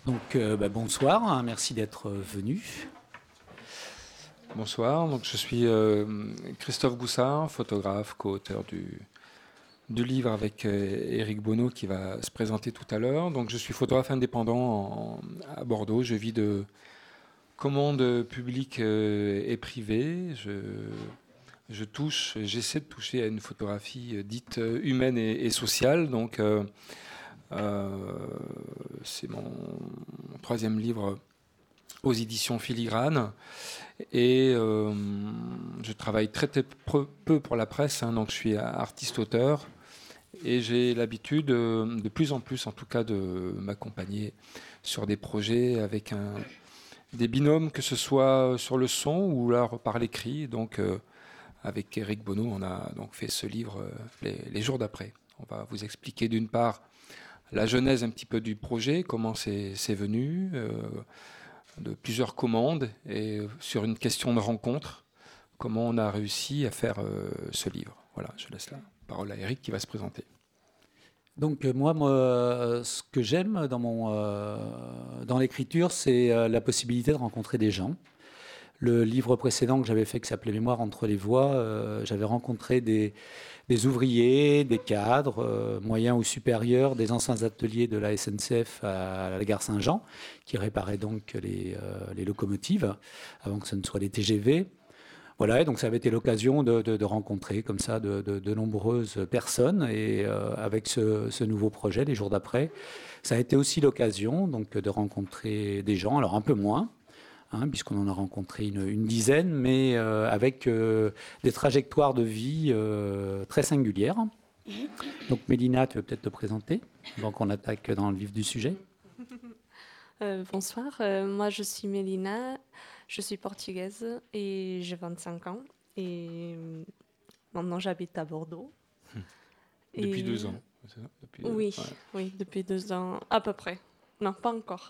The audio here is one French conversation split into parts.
Donc bonsoir, hein, merci d'être venu. Bonsoir, donc je suis Christophe Goussard, photographe, co-auteur du livre avec Éric Bonneau qui va se présenter tout à l'heure. Donc je suis photographe indépendant à Bordeaux, je vis de commandes publiques et privées. J'essaie de toucher à une photographie dite humaine et sociale. Donc c'est mon troisième livre aux éditions Filigrane. Et je travaille très peu pour la presse, hein, donc je suis artiste-auteur. Et j'ai l'habitude, de plus en plus en tout cas, de m'accompagner sur des projets avec des binômes, que ce soit sur le son ou alors par l'écrit. Donc avec Éric Bonneau, on a donc fait ce livre les jours d'après. On va vous expliquer d'une part la genèse un petit peu du projet, comment c'est venu, de plusieurs commandes, et sur une question de rencontre, comment on a réussi à faire ce livre. Voilà, je laisse la parole à Éric qui va se présenter. Donc moi, ce que j'aime dans l'écriture, c'est la possibilité de rencontrer des gens. Le livre précédent que j'avais fait, qui s'appelait Mémoire entre les voix, j'avais rencontré des ouvriers, des cadres, moyens ou supérieurs, des anciens ateliers de la SNCF à la gare Saint-Jean, qui réparaient donc les locomotives, avant que ce ne soit les TGV. Voilà, et donc ça avait été l'occasion de rencontrer comme ça de nombreuses personnes. Et avec ce nouveau projet, les jours d'après, ça a été aussi l'occasion donc, de rencontrer des gens, alors un peu moins, puisqu'on en a rencontré une dizaine, mais avec des trajectoires de vie très singulières. Donc Mélina, tu veux peut-être te présenter, avant qu'on attaque dans le vif du sujet. Bonsoir, moi je suis Mélina, je suis portugaise et j'ai 25 ans. Et maintenant j'habite à Bordeaux. Depuis 2 ans, c'est ça? Oui, depuis 2 ans, à peu près. Non, pas encore.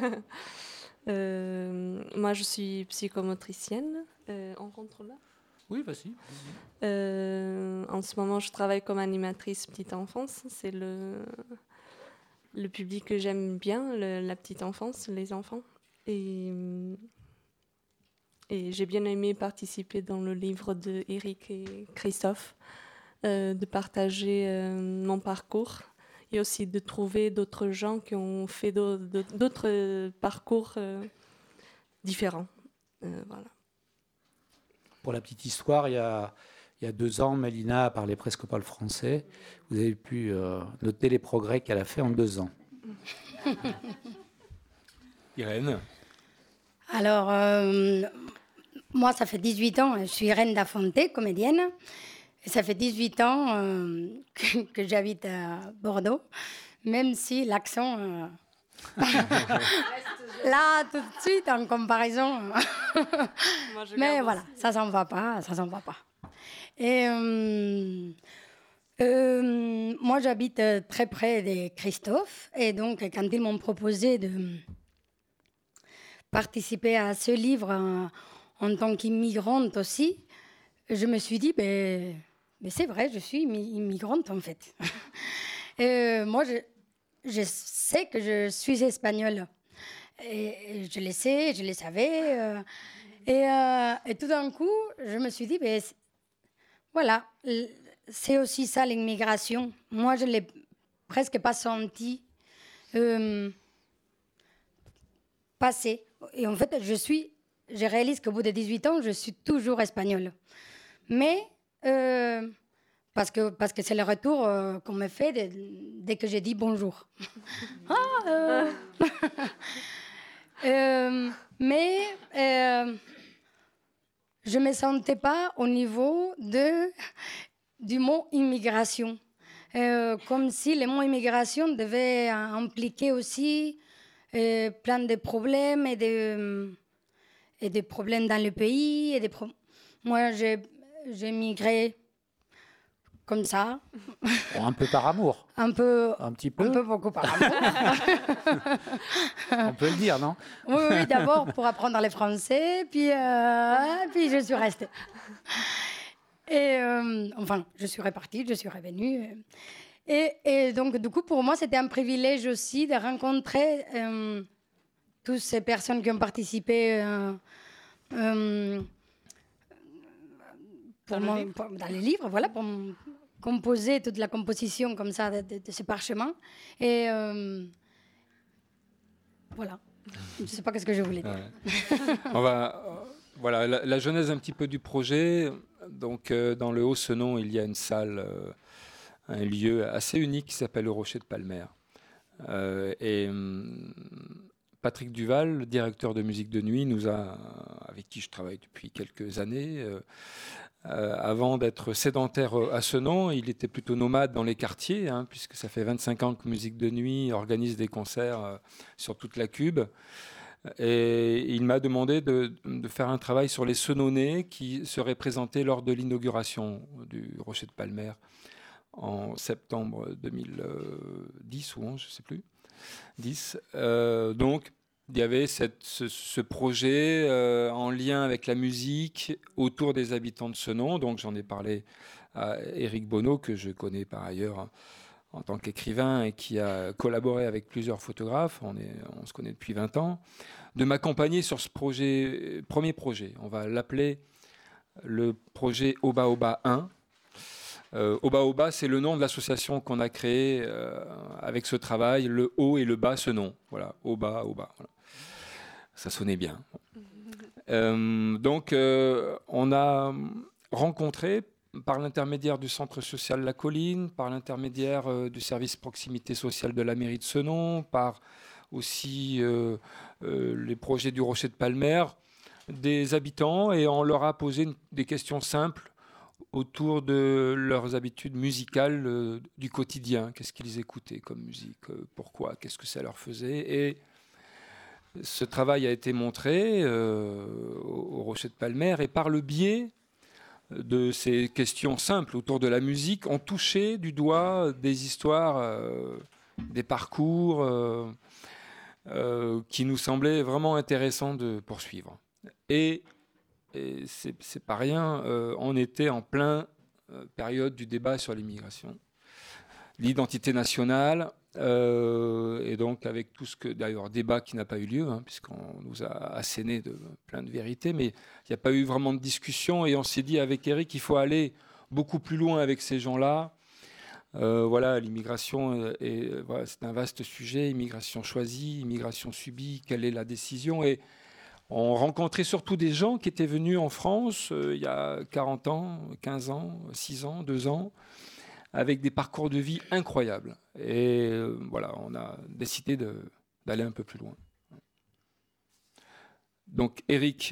Moi, je suis psychomotricienne. On rentre là? Oui, vas-y. En ce moment, je travaille comme animatrice petite enfance. C'est le public que j'aime bien, la petite enfance, les enfants. Et j'ai bien aimé participer dans le livre de Éric et Christophe, de partager mon parcours. Et aussi de trouver d'autres gens qui ont fait d'autres parcours différents. Voilà. Pour la petite histoire, il y a 2 ans, Mélina parlait presque pas le français. Vous avez pu noter les progrès qu'elle a fait en 2 ans. Irène. Alors, moi, ça fait 18 ans, je suis Irène Dafonté, comédienne. Et ça fait 18 ans que j'habite à Bordeaux, même si l'accent... là, tout de suite, en comparaison... Mais voilà, ça s'en va pas. Et moi, j'habite très près de Christophe. Et donc, quand ils m'ont proposé de participer à ce livre en tant qu'immigrante aussi, je me suis dit... Mais c'est vrai, je suis immigrante en fait. Moi, je sais que je suis espagnole. Et je le sais, je le savais. Et tout d'un coup, je me suis dit, voilà, c'est aussi ça l'immigration. Moi, je ne l'ai presque pas senti passer. Et en fait, je réalise qu'au bout de 18 ans, je suis toujours espagnole. Mais... parce que c'est le retour qu'on me fait dès que j'ai dit bonjour. Mais je ne me sentais pas au niveau du mot immigration. Comme si le mot immigration devait impliquer aussi plein de problèmes et des problèmes dans le pays. Moi, j'ai migré comme ça. Un peu par amour. Un petit peu. Un peu beaucoup par amour. On peut le dire, non? Oui, d'abord pour apprendre le français, puis je suis restée. Et enfin, je suis repartie, je suis revenue. Et donc, du coup, pour moi, c'était un privilège aussi de rencontrer toutes ces personnes qui ont participé dans les livres, voilà, pour composer toute la composition comme ça de ce parchemin. Et voilà, je ne sais pas ce que je voulais dire. Ouais. Voilà, la genèse un petit peu du projet. Donc, dans le Haut-Senon, il y a une salle, un lieu assez unique qui s'appelle le Rocher de Palmer. Patrick Duval, le directeur de musique de nuit, avec qui je travaille depuis quelques années, avant d'être sédentaire à Senon, il était plutôt nomade dans les quartiers, puisque ça fait 25 ans que Musique de Nuit organise des concerts sur toute la Cube. Et il m'a demandé de faire un travail sur les Senonnais qui seraient présentés lors de l'inauguration du Rocher de Palmer en septembre 2010 ou 11, je ne sais plus. 10. Donc, il y avait ce projet en lien avec la musique autour des habitants de Senon. Donc, j'en ai parlé à Éric Bonneau, que je connais par ailleurs en tant qu'écrivain et qui a collaboré avec plusieurs photographes. On se connaît depuis 20 ans. De m'accompagner sur ce premier projet. On va l'appeler le projet Oba Oba 1. Oba Oba, c'est le nom de l'association qu'on a créée avec ce travail, le haut et le bas Senon. Voilà, Oba Oba. Voilà. Ça sonnait bien. Donc, on a rencontré, par l'intermédiaire du Centre social La Colline, par l'intermédiaire du service proximité sociale de la mairie de Senon, par aussi les projets du Rocher de Palmer, des habitants, et on leur a posé des questions simples autour de leurs habitudes musicales du quotidien. Qu'est-ce qu'ils écoutaient comme musique, pourquoi, qu'est-ce que ça leur faisait. Et ce travail a été montré au Rocher de Palmer, et par le biais de ces questions simples autour de la musique, on touchait du doigt des histoires, des parcours qui nous semblaient vraiment intéressants de poursuivre. Et c'est pas rien, on était en plein période du débat sur l'immigration, l'identité nationale, et donc avec tout ce que, d'ailleurs, débat qui n'a pas eu lieu, puisqu'on nous a asséné plein de vérités, mais il n'y a pas eu vraiment de discussion, et on s'est dit avec Éric qu'il faut aller beaucoup plus loin avec ces gens-là. Voilà, l'immigration, voilà, c'est un vaste sujet, immigration choisie, immigration subie, quelle est la décision, et on rencontrait surtout des gens qui étaient venus en France il y a 40 ans, 15 ans, 6 ans, 2 ans, avec des parcours de vie incroyables. Et voilà, on a décidé d'aller un peu plus loin. Donc Éric,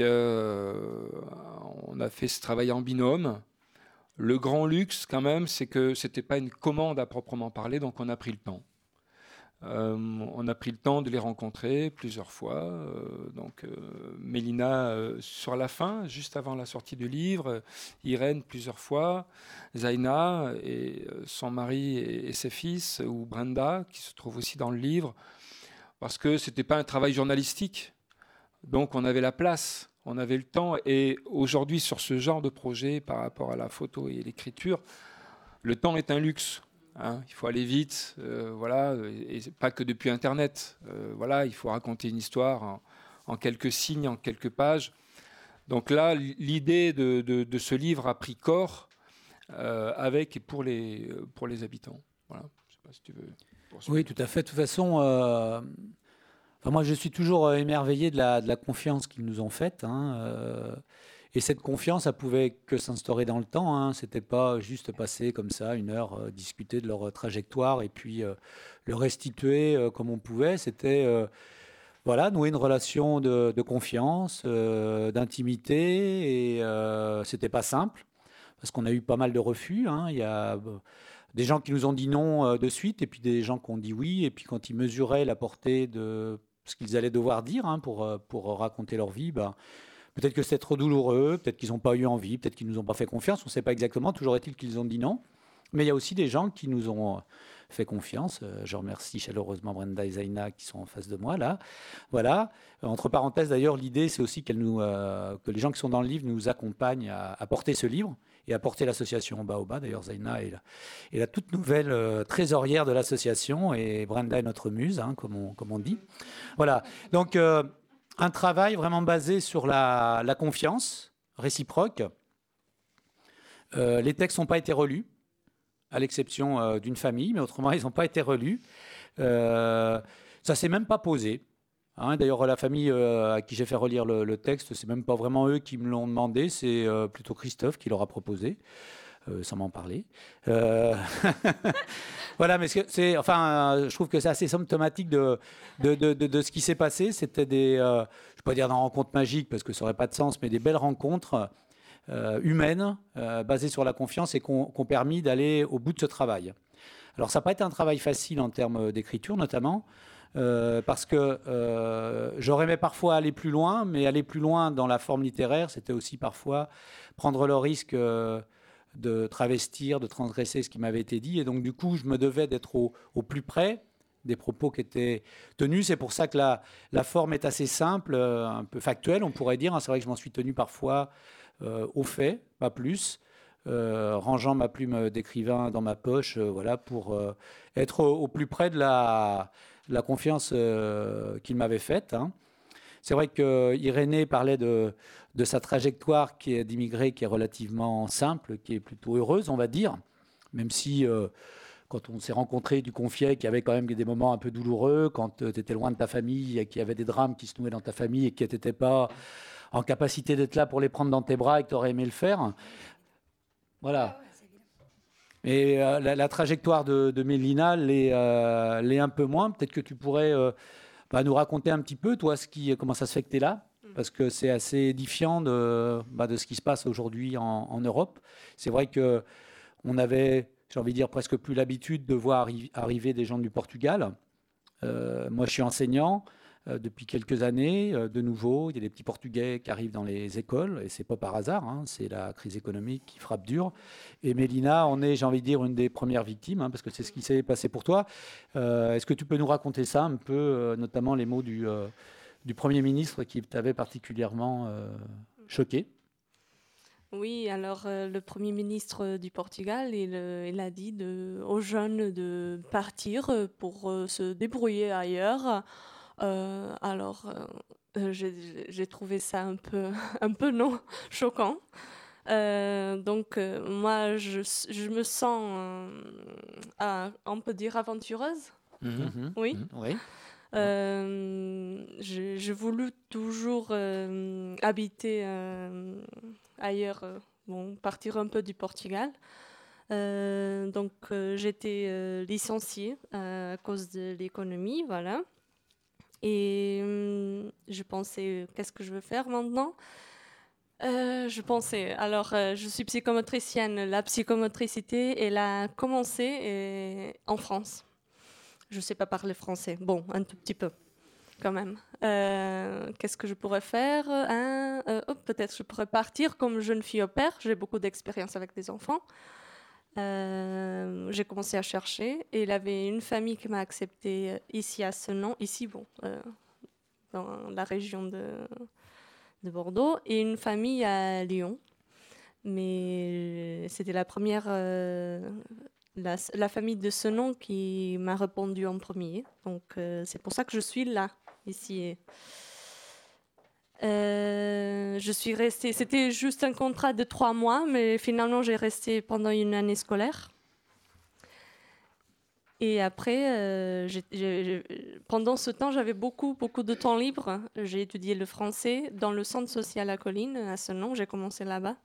on a fait ce travail en binôme. Le grand luxe, quand même, c'est que ce n'était pas une commande à proprement parler, donc on a pris le temps. On a pris le temps de les rencontrer plusieurs fois. Mélina sur la fin, juste avant la sortie du livre, Irène plusieurs fois, Zaina et son mari et ses fils, ou Brenda, qui se trouve aussi dans le livre, parce que ce n'était pas un travail journalistique. Donc on avait la place, on avait le temps. Et aujourd'hui, sur ce genre de projet, par rapport à la photo et l'écriture, le temps est un luxe. Il faut aller vite, voilà, et pas que depuis Internet. Voilà, il faut raconter une histoire en quelques signes, en quelques pages. Donc là, l'idée de ce livre a pris corps avec et pour les habitants. Voilà. Je sais pas si tu veux poursuivre. Oui, tout à fait. De toute façon, moi, je suis toujours émerveillé de la confiance qu'ils nous ont faite. Et cette confiance, ça pouvait que s'instaurer dans le temps. C'était pas juste passer comme ça 1 heure, discuter de leur trajectoire et puis le restituer comme on pouvait. C'était voilà, nouer une relation de confiance, d'intimité. Et c'était pas simple parce qu'on a eu pas mal de refus. Il y a des gens qui nous ont dit non de suite et puis des gens qui ont dit oui. Et puis quand ils mesuraient la portée de ce qu'ils allaient devoir dire pour raconter leur vie, peut-être que c'était trop douloureux, peut-être qu'ils n'ont pas eu envie, peut-être qu'ils ne nous ont pas fait confiance, on ne sait pas exactement, toujours est-il qu'ils ont dit non. Mais il y a aussi des gens qui nous ont fait confiance. Je remercie chaleureusement Brenda et Zaina qui sont en face de moi, là. Voilà. Entre parenthèses, d'ailleurs, l'idée, c'est aussi que les gens qui sont dans le livre nous accompagnent à porter ce livre et a porté l'association bas au bas. D'ailleurs, Zaina est la toute nouvelle trésorière de l'association et Brenda est notre muse, hein, comme on dit. Voilà. Donc, un travail vraiment basé sur la confiance réciproque. Les textes n'ont pas été relus, à l'exception d'une famille, mais autrement, ils n'ont pas été relus. Ça ne s'est même pas posé. Hein, d'ailleurs, la famille à qui j'ai fait relire le texte, c'est même pas vraiment eux qui me l'ont demandé, c'est plutôt Christophe qui leur a proposé, sans m'en parler. Voilà, mais je trouve que c'est assez symptomatique de ce qui s'est passé. C'était je ne vais pas dire des rencontres magiques parce que ça n'aurait pas de sens, mais des belles rencontres humaines basées sur la confiance et qui ont permis d'aller au bout de ce travail. Alors, ça n'a pas été un travail facile en termes d'écriture, notamment. Parce que j'aurais aimé parfois aller plus loin, mais aller plus loin dans la forme littéraire, c'était aussi parfois prendre le risque de travestir, de transgresser ce qui m'avait été dit. Et donc, du coup, je me devais d'être au plus près des propos qui étaient tenus. C'est pour ça que la forme est assez simple, un peu factuelle, on pourrait dire. C'est vrai que je m'en suis tenu parfois au fait, pas plus. Rangeant ma plume d'écrivain dans ma poche, voilà, pour être au plus près de la confiance qu'il m'avait faite. Hein. C'est vrai qu'Irénée parlait de sa trajectoire d'immigré qui est relativement simple, qui est plutôt heureuse, on va dire, même si quand on s'est rencontrés, tu confiais qu'il y avait quand même des moments un peu douloureux, quand tu étais loin de ta famille et qu'il y avait des drames qui se nouaient dans ta famille et que tu n'étais pas en capacité d'être là pour les prendre dans tes bras et que tu aurais aimé le faire. Voilà. Et la trajectoire de Mélina l'est un peu moins. Peut-être que tu pourrais nous raconter un petit peu, toi, comment ça se fait que tu es là, parce que c'est assez édifiant de ce qui se passe aujourd'hui en Europe. C'est vrai qu'on avait, j'ai envie de dire, presque plus l'habitude de voir arriver des gens du Portugal. Moi, je suis enseignant depuis quelques années. De nouveau, il y a des petits Portugais qui arrivent dans les écoles, et c'est pas par hasard, hein, c'est la crise économique qui frappe dur. Et Mélina en est, j'ai envie de dire, une des premières victimes, hein, parce que c'est ce qui s'est passé pour toi. Est-ce que tu peux nous raconter ça un peu, notamment les mots du Premier ministre qui t'avait particulièrement choqué? Oui, alors le Premier ministre du Portugal, il a dit aux jeunes de partir pour se débrouiller ailleurs. J'ai trouvé ça un peu non choquant. Donc moi, je me sens, on peut dire aventureuse. Oui. Oui. J'ai voulu toujours habiter ailleurs, partir un peu du Portugal. Donc j'étais licenciée à cause de l'économie, voilà. Et je pensais, qu'est-ce que je veux faire maintenant? Je suis psychomotricienne. La psychomotricité, elle a commencé en France. Je ne sais pas parler français. Bon, un tout petit peu, quand même. Qu'est-ce que je pourrais faire? Peut-être je pourrais partir comme jeune fille au pair. J'ai beaucoup d'expérience avec des enfants. J'ai commencé à chercher et il y avait une famille qui m'a acceptée ici à Senon, dans la région de Bordeaux, et une famille à Lyon. Mais c'était la première, la famille de Senon qui m'a répondu en premier. Donc c'est pour ça que je suis là, ici. Je suis restée, c'était juste un contrat de 3 mois, mais finalement j'ai resté pendant une année scolaire. Et après, pendant ce temps, j'avais beaucoup de temps libre. J'ai étudié le français dans le centre social à Colline, à Senon. J'ai commencé là-bas.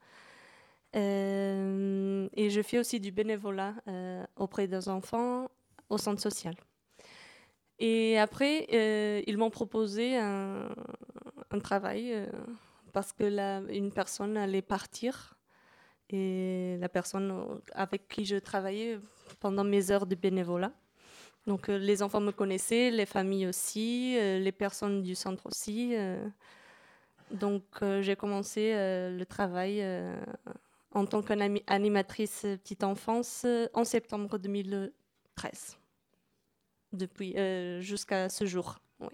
Et je fais aussi du bénévolat auprès des enfants au centre social. Et après, ils m'ont proposé un travail parce que une personne allait partir. Et la personne avec qui je travaillais pendant mes heures de bénévolat. Donc les enfants me connaissaient, les familles aussi, les personnes du centre aussi. Donc j'ai commencé le travail en tant qu'animatrice petite enfance en septembre 2013. Depuis jusqu'à ce jour. Oui.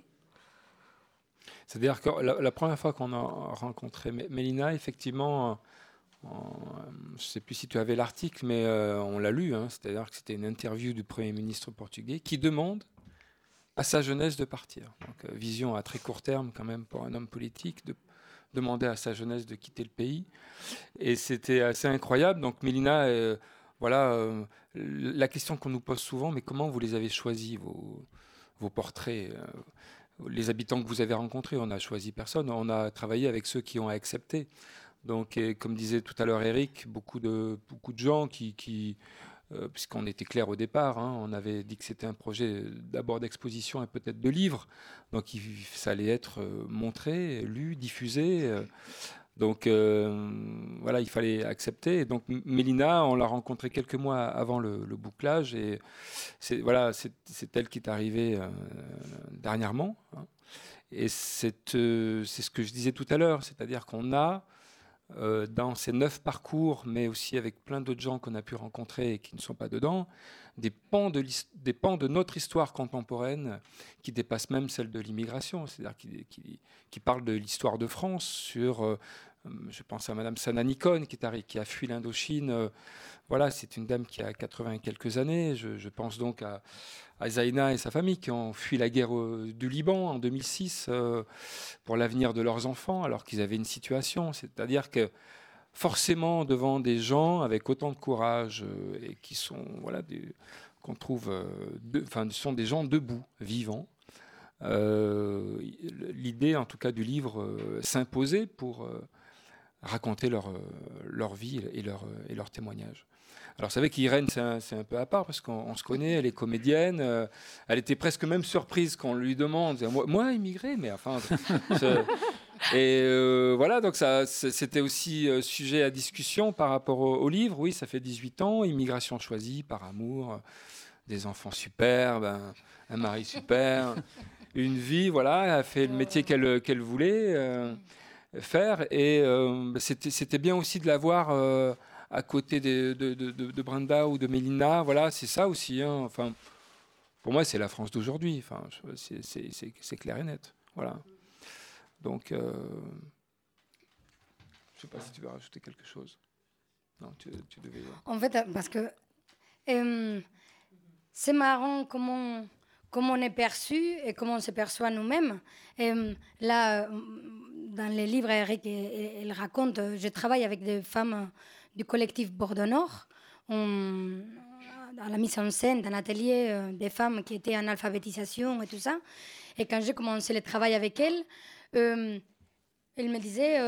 C'est-à-dire que la première fois qu'on a rencontré Mélina, effectivement, Je ne sais plus si tu avais l'article, mais on l'a lu. C'est-à-dire que c'était une interview du Premier ministre portugais qui demande à sa jeunesse de partir. Donc, vision à très court terme quand même pour un homme politique, de demander à sa jeunesse de quitter le pays. Et c'était assez incroyable. Donc Mélina, la question qu'on nous pose souvent, mais comment vous les avez choisis, vos portraits les habitants que vous avez rencontrés? On n'a choisi personne, on a travaillé avec ceux qui ont accepté. Donc, comme disait tout à l'heure Eric, beaucoup de gens puisqu'on était clair au départ, on avait dit que c'était un projet d'abord d'exposition et peut-être de livre, donc ça allait être montré, lu, diffusé. Donc voilà, il fallait accepter. Et donc Mélina, on l'a rencontrée quelques mois avant le bouclage, et c'est elle qui est arrivée dernièrement. Et c'est ce que je disais tout à l'heure, c'est-à-dire qu'on a dans ces 9 parcours, mais aussi avec plein d'autres gens qu'on a pu rencontrer et qui ne sont pas dedans, des pans de notre histoire contemporaine qui dépassent même celle de l'immigration, c'est-à-dire qui parlent de l'histoire de France sur... je pense à Madame Sana-Nicone qui a fui l'Indochine. Voilà, c'est une dame qui a 80 et quelques années. Je pense donc à Zaina et sa famille qui ont fui la guerre du Liban en 2006 pour l'avenir de leurs enfants, alors qu'ils avaient une situation. C'est-à-dire que forcément, devant des gens avec autant de courage et qui sont, qu'on trouve, sont des gens debout, vivants. L'idée, en tout cas, du livre s'imposait pour raconter leur vie et leur témoignage. Alors, vous savez qu'Irène, c'est un peu à part, parce qu'on se connaît, elle est comédienne. Elle était presque même surprise qu'on lui demande. Moi, immigré, mais enfin... voilà, donc c'était aussi sujet à discussion par rapport au livre. Oui, ça fait 18 ans, immigration choisie par amour, des enfants superbes, un mari super, une vie, voilà, elle a fait le métier qu'elle voulait faire. Et c'était bien aussi de la voir à côté de Brenda ou de Mélina. Voilà, c'est ça aussi. Enfin, pour moi, c'est la France d'aujourd'hui. Enfin, c'est clair et net. Voilà. Donc, je ne sais pas si tu veux rajouter quelque chose. Non, tu devais... En fait, parce que c'est marrant comment on est perçu et comment on se perçoit nous-mêmes. Là, dans les livres, Eric il raconte, je travaille avec des femmes du collectif Bordeaux Nord, à la mise en scène d'un atelier des femmes qui étaient en alphabétisation et tout ça. Et quand j'ai commencé le travail avec elles, elle me disait,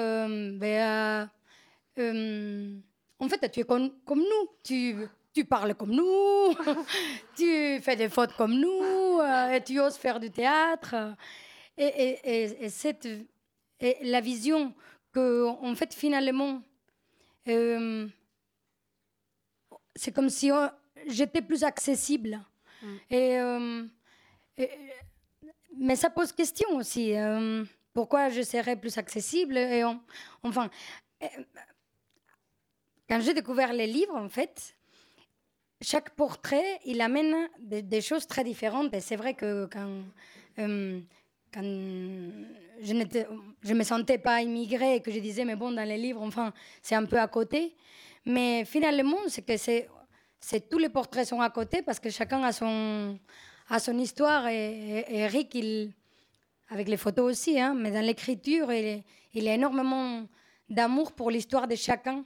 en fait, tu es comme nous, tu parles comme nous, tu fais des fautes comme nous, et tu oses faire du théâtre. Et la vision que, en fait, finalement, c'est comme si j'étais plus accessible. Mais ça pose question aussi. Pourquoi je serais plus accessible enfin, quand j'ai découvert les livres, en fait, chaque portrait, il amène des choses très différentes. Et c'est vrai que quand je me sentais pas immigrée et que je disais, mais bon, dans les livres, enfin, c'est un peu à côté. Mais finalement, c'est que tous les portraits sont à côté parce que chacun a son histoire. Et Eric, avec les photos aussi, mais dans l'écriture, il a énormément d'amour pour l'histoire de chacun.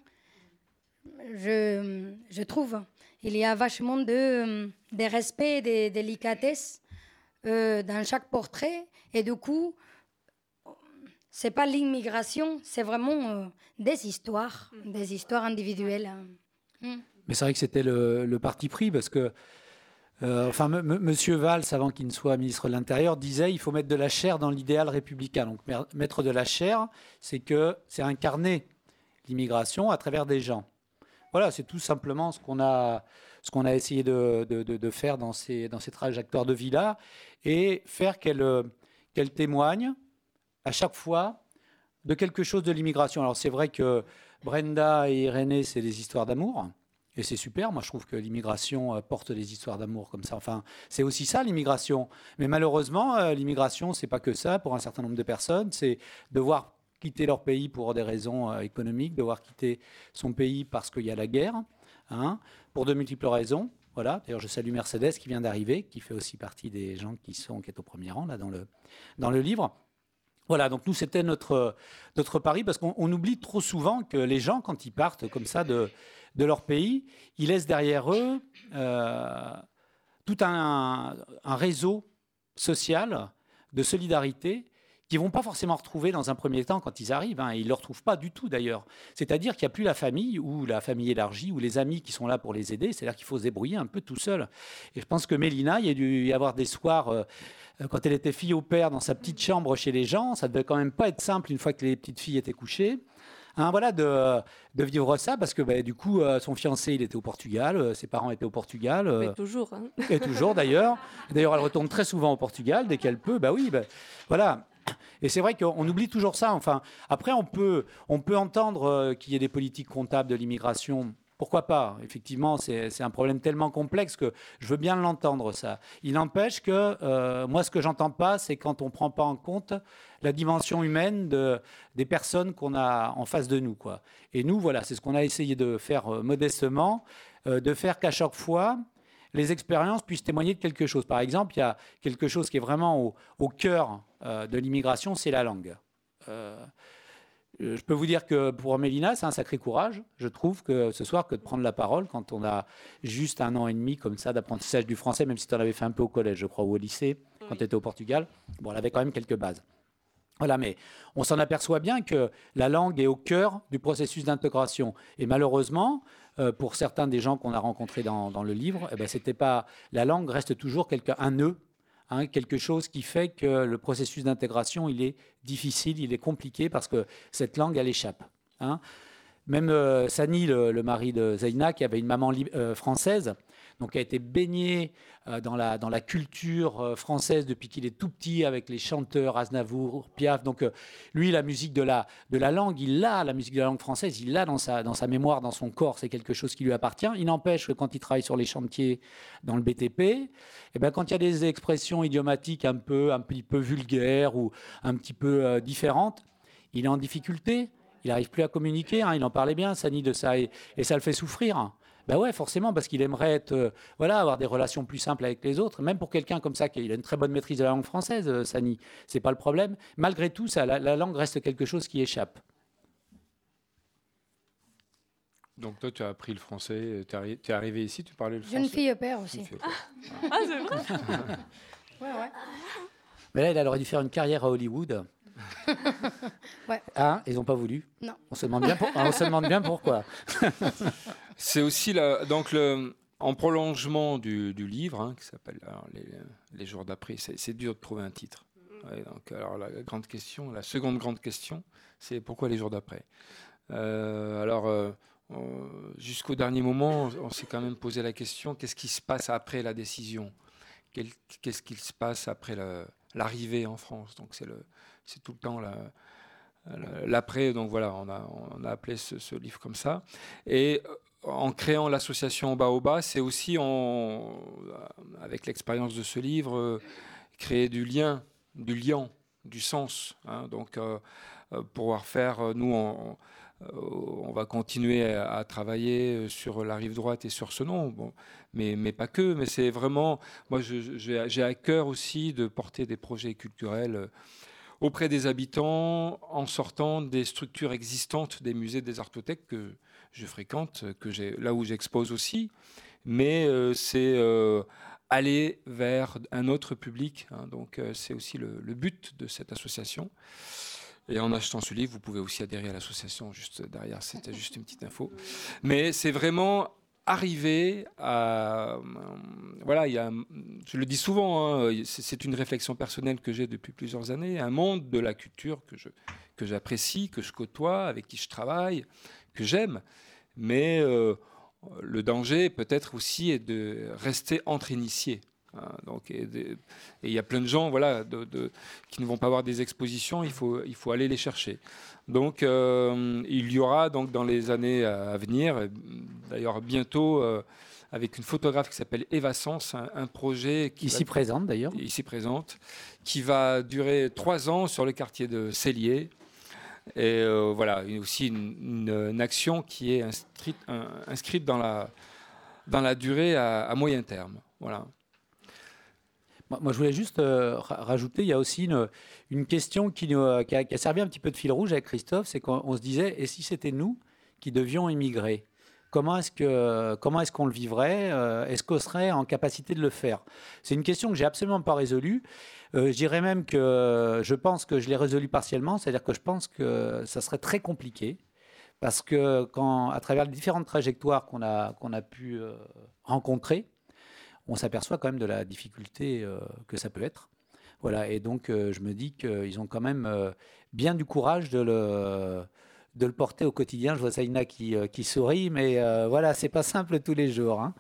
Je trouve. Il y a vachement de respect, de délicatesse dans chaque portrait. Et du coup, c'est pas l'immigration, c'est vraiment des histoires individuelles. Mais c'est vrai que c'était le parti pris, parce que Monsieur Valls, avant qu'il ne soit ministre de l'Intérieur, disait qu'il faut mettre de la chair dans l'idéal républicain. Donc mettre de la chair, c'est incarner l'immigration à travers des gens. Voilà, c'est tout simplement ce qu'on a essayé de faire dans ces trajectoires de vie-là, et faire qu'elle témoigne à chaque fois de quelque chose de l'immigration. Alors c'est vrai que Brenda et Irénée, c'est des histoires d'amour. Et c'est super, moi je trouve que l'immigration porte des histoires d'amour comme ça. Enfin, c'est aussi ça l'immigration. Mais malheureusement, l'immigration, c'est pas que ça pour un certain nombre de personnes. C'est de voir quitter leur pays pour des raisons économiques, devoir quitter son pays parce qu'il y a la guerre, hein, pour de multiples raisons. Voilà. D'ailleurs, je salue Mercedes qui vient d'arriver, qui fait aussi partie des gens qui est au premier rang là, dans le livre. Voilà, donc nous, c'était notre pari, parce qu'on oublie trop souvent que les gens, quand ils partent comme ça de leur pays, ils laissent derrière eux tout un réseau social de solidarité qu'ils ne vont pas forcément retrouver dans un premier temps quand ils arrivent. Hein, et ils ne le retrouvent pas du tout d'ailleurs. C'est-à-dire qu'il n'y a plus la famille ou la famille élargie ou les amis qui sont là pour les aider. C'est-à-dire qu'il faut se débrouiller un peu tout seul. Et je pense que Mélina, il y a dû y avoir des soirs, quand elle était fille au père dans sa petite chambre chez les gens, ça ne devait quand même pas être simple une fois que les petites filles étaient couchées. Hein, voilà, de vivre ça, parce que du coup, son fiancé, il était au Portugal, ses parents étaient au Portugal. Et toujours. Hein. Et toujours, d'ailleurs. D'ailleurs, elle retourne très souvent au Portugal, dès qu'elle peut. Voilà. Et c'est vrai qu'on oublie toujours ça. Enfin, après, on peut entendre qu'il y ait des politiques comptables de l'immigration. Pourquoi pas? Effectivement, c'est un problème tellement complexe que je veux bien l'entendre, ça. Il n'empêche que, moi, ce que j'entends pas, c'est quand on prend pas en compte la dimension humaine des personnes qu'on a en face de nous, quoi. Et nous, voilà, c'est ce qu'on a essayé de faire modestement, de faire qu'à chaque fois, les expériences puissent témoigner de quelque chose. Par exemple, il y a quelque chose qui est vraiment au cœur de l'immigration, c'est la langue. Je peux vous dire que pour Mélina, c'est un sacré courage, je trouve, que ce soir, que de prendre la parole quand on a juste 1 an et demi comme ça d'apprentissage du français, même si tu en avais fait un peu au collège, je crois, ou au lycée, quand tu étais au Portugal. Bon, elle avait quand même quelques bases. Voilà, mais on s'en aperçoit bien que la langue est au cœur du processus d'intégration. Et malheureusement, pour certains des gens qu'on a rencontrés dans le livre, c'était pas, la langue reste toujours un nœud, hein, quelque chose qui fait que le processus d'intégration, il est difficile, il est compliqué, parce que cette langue, elle échappe. Hein. Même Sani, le mari de Zaina, qui avait une maman française, donc qui a été baigné dans la culture française depuis qu'il est tout petit, avec les chanteurs Aznavour, Piaf. Donc lui, la musique de la langue, la musique de la langue française, il l'a dans sa mémoire, dans son corps. C'est quelque chose qui lui appartient. Il n'empêche que quand il travaille sur les chantiers dans le BTP, quand il y a des expressions idiomatiques un petit peu vulgaires ou un petit peu différentes, il est en difficulté. Il n'arrive plus à communiquer. Hein. Il en parlait bien, Sani, de ça, et ça le fait souffrir. Ben ouais, forcément, parce qu'il aimerait avoir des relations plus simples avec les autres. Même pour quelqu'un comme ça, il a une très bonne maîtrise de la langue française, Sani, c'est pas le problème. Malgré tout, la langue reste quelque chose qui échappe. Donc toi, tu as appris le français, tu es arrivé ici, tu parlais le français. Jeune fille au père aussi. Ah, c'est vrai. Ouais. Mais là, il aurait dû faire une carrière à Hollywood. Ouais. Ah, ils n'ont pas voulu. Non. On se demande bien pourquoi. C'est aussi en prolongement du livre, hein, qui s'appelle les jours d'après. C'est dur de trouver un titre. Ouais, donc, alors la seconde grande question, c'est pourquoi les jours d'après. Jusqu'au dernier moment, on s'est quand même posé la question, qu'est-ce qui se passe après la décision? Qu'est-ce qui se passe après l'arrivée en France? Donc c'est tout le temps l'après. Donc voilà, on a appelé ce livre comme ça. Et en créant l'association Baobab, c'est aussi, avec l'expérience de ce livre, créer du lien, du sens. Hein. Donc pouvoir faire, nous, on va continuer à travailler sur la rive droite et sur ce nom, mais pas que. Mais c'est vraiment, moi, j'ai à cœur aussi de porter des projets culturels auprès des habitants, en sortant des structures existantes des musées, des artothèques que je fréquente, là où j'expose aussi. Mais c'est aller vers un autre public. Hein. Donc c'est aussi le but de cette association. Et en achetant ce livre, vous pouvez aussi adhérer à l'association juste derrière. C'était juste une petite info. Mais c'est vraiment arriver à... Voilà, je le dis souvent, hein, c'est une réflexion personnelle que j'ai depuis plusieurs années, un monde de la culture que j'apprécie, que je côtoie, avec qui je travaille, que j'aime. Mais le danger, peut-être aussi, est de rester entre initiés. Hein, donc, et il y a plein de gens qui ne vont pas avoir des expositions, il faut aller les chercher. Donc il y aura donc, dans les années à venir, d'ailleurs bientôt, avec une photographe qui s'appelle Eva Sens, un projet présente d'ailleurs. Ici présente, qui va durer 3 ans sur le quartier de Cellier. Et voilà, il y a aussi une action qui est inscrite dans la durée à moyen terme. Voilà. Moi, je voulais juste rajouter, il y a aussi une question qui a servi un petit peu de fil rouge avec Christophe, c'est qu'on se disait, et si c'était nous qui devions immigrer, comment est-ce qu'on le vivrait? Est-ce qu'on serait en capacité de le faire? C'est une question que j'ai absolument pas résolue. Je dirais même que je pense que je l'ai résolue partiellement, c'est-à-dire que je pense que ça serait très compliqué, parce que à travers les différentes trajectoires qu'on a pu rencontrer, on s'aperçoit quand même de la difficulté que ça peut être. Voilà, et donc je me dis qu'ils ont quand même bien du courage de le porter au quotidien. Je vois Zaina qui sourit, mais voilà, c'est pas simple tous les jours. Hein.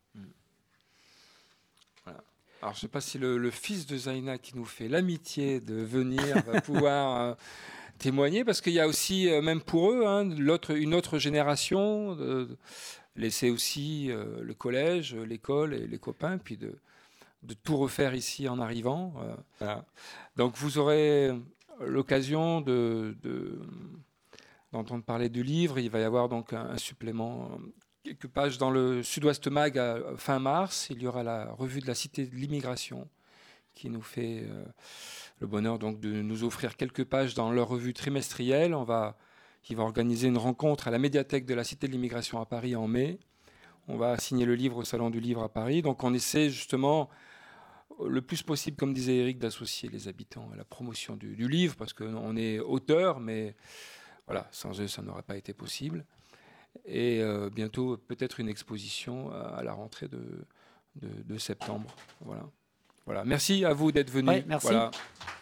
Voilà. Alors je ne sais pas si le fils de Zaina qui nous fait l'amitié de venir va pouvoir témoigner, parce qu'il y a aussi, même pour eux, hein, une autre génération, laisser aussi le collège, l'école et les copains, puis de tout refaire ici en arrivant. Voilà. Donc vous aurez l'occasion d'entendre parler du livre. Il va y avoir donc un supplément, quelques pages dans le Sud-Ouest Mag fin mars. Il y aura la revue de la Cité de l'Immigration qui nous fait le bonheur donc de nous offrir quelques pages dans leur revue trimestrielle. Il va organiser une rencontre à la médiathèque de la Cité de l'Immigration à Paris en mai. On va signer le livre au Salon du Livre à Paris. Donc on essaie justement le plus possible, comme disait Eric, d'associer les habitants à la promotion du livre, parce qu'on est auteur, mais voilà, sans eux, ça n'aurait pas été possible. Et bientôt, peut-être une exposition à la rentrée de septembre. Voilà. Merci à vous d'être venus. Ouais, merci. Voilà.